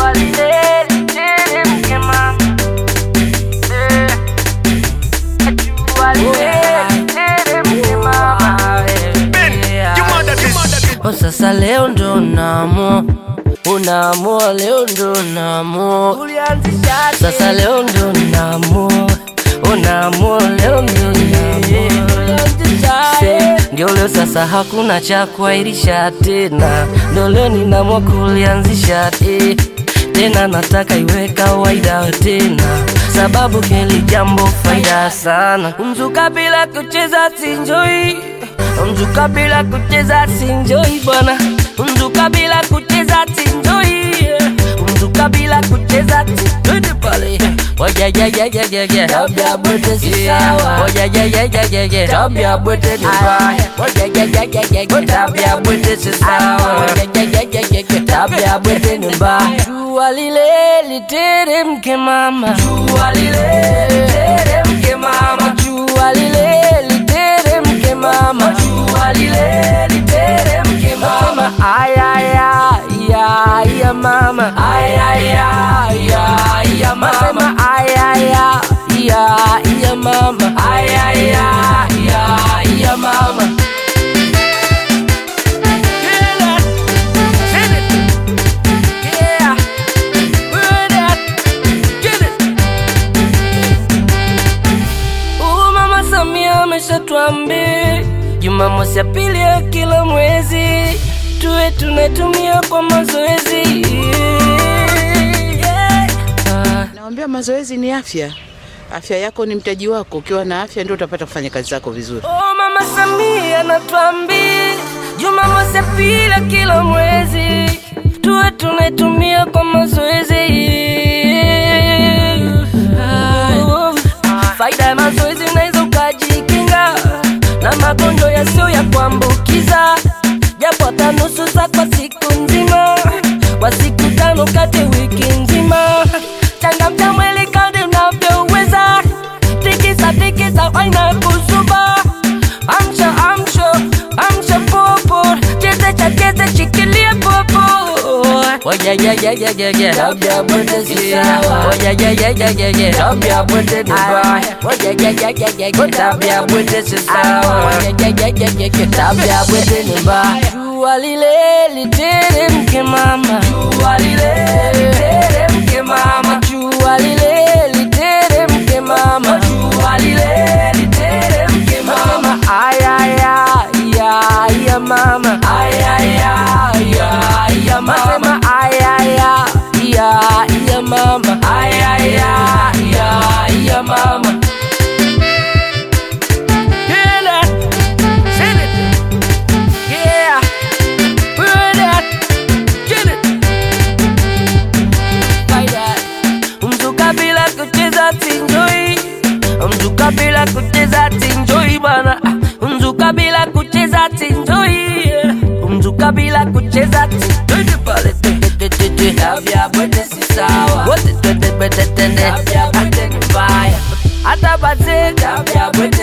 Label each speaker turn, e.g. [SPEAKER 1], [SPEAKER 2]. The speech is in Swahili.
[SPEAKER 1] Sasa leo ndo unaamua leo ndo unaamua. Sasa leo ndo unaamua leo ndo unaamua. Ndio leo sasa hakuna cha kuahirisha tena. Ndio leo ninaamua kulianzisha tena, nataka iwe kawaida tena, sababu hili jambo faida sana. Mzuka bila kucheza sinjoi, mzuka bila kucheza sinjoi bwana, mzuka bila kucheza sinjoi, mzuka bila kucheza sinjoi pale. Oja ya ya ya ya ya, tabia bote si sawa. Oja ya ya ya ya ya, tabia bote ni mbaya. Oja ya ya ya ya ya, tabia bote si sawa. Oja ya ya ya ya ya, tabia bote ni mbaya. Jua lile literemke mama, jua lile literemke mama, jua lile literemke mama, jua lile literemke mama. Ay ay ay ay ya mama, ay ay ay ay ya mama, ay ay ay ay ya mama, ay ay ay ay ya mama. Tuambie Jumamosi ya pili ya kila mwezi tuwe tunatumia kwa mazoezi.
[SPEAKER 2] Naambia mazoezi ni afya. Afya yako ni mtaji wako. Ukiwa na afya ndio utapata kufanya kazi zako vizuri.
[SPEAKER 1] Mama Samia anatuambia Jumamosi ya pili ya kila mwezi tuwe tunatumia kwa mazoezi. Faida ya mazoezi unaweza ukajikinga na magonjwa yasiyo ya kuambukiza, japo hata nusu saa kwa siku nzima, kwa siku 5 kati wiki nzima. Changamsha mwili kadri unavyoweza, tikisa waina kuzuba. Amsha popo, cheze shikilia popo. Oja ya ya ya ya ya, tabia bote si sawa. Oja ya ya ya ya ya, tabia bote ni mbaya. Oja ya ya ya ya ya, tabia bote si sawa. Oja ya ya ya ya ya, tabia bote ni mbaya. Jua lile literemke mama, jua lile literemke mama, jua lile literemke mama, jua lile literemke mama. Ay ay ay ay ya mama, ay ay ay ay ya mama, ay ay ay ay ya mama, ay ay ay ay ya mama. Mzuka bila kucheza sinjoi bana, mzuka bila kucheza sinjoi, mzuka bila kucheza sinjoi pale. Tabia bote si sawa, bote tabia bote ni mbaya, hata baze tabia bote